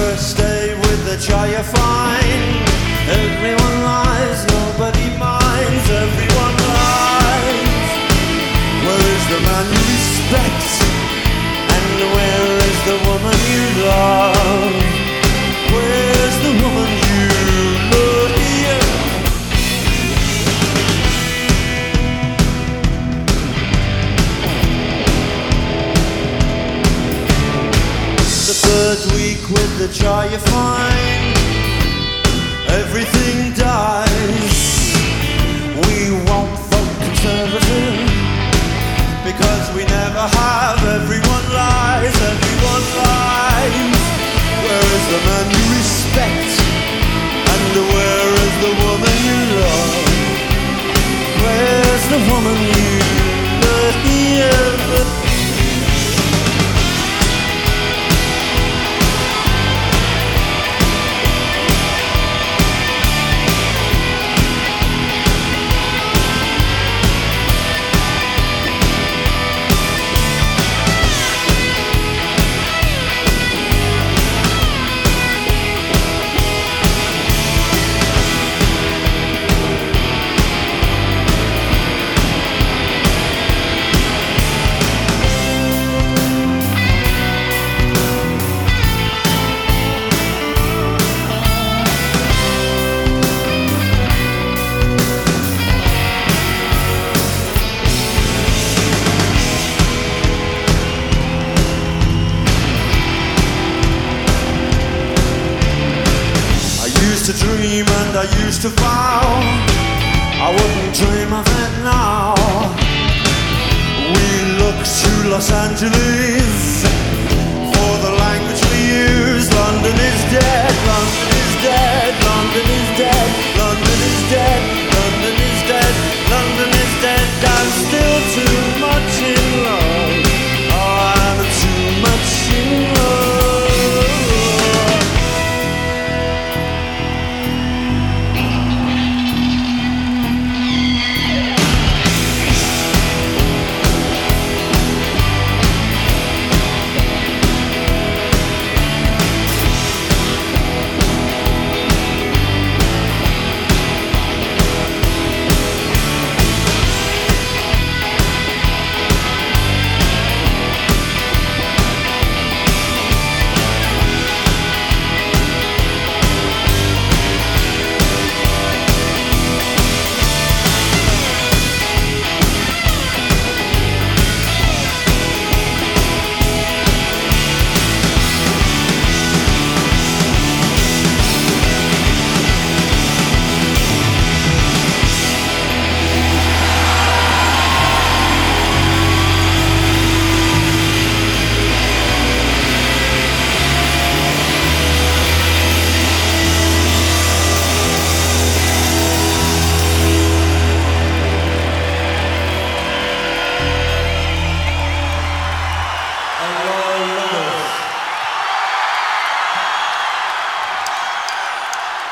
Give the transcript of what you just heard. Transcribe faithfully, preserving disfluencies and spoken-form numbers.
first day with the jar you find. Everyone lies, nobody minds. Everyone lies. Where is the man you respect? And where is the woman you love? Where's the woman you love? The third week with the jar you find, everything dies. We won't vote Conservative because we never have. Everyone lies, everyone lies. Where is the man you respect? And where is the woman you love? Where's the woman you love? To dream and I used to vow I wouldn't dream of it now. We look to Los Angeles